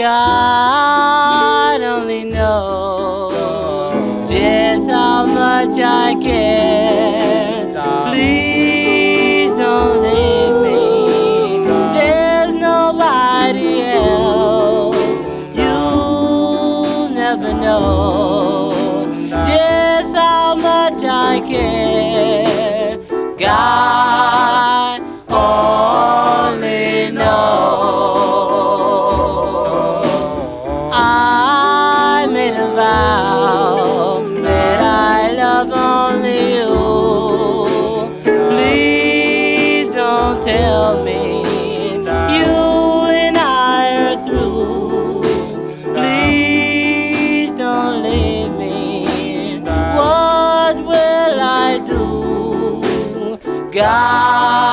God only knows just how much I care. Please don't leave me. There's nobody else. You'll never know just how much I care. God only knows. I made a vow that I love only you. Please don't tell me you and I are through. Please don't leave me. What will I do? God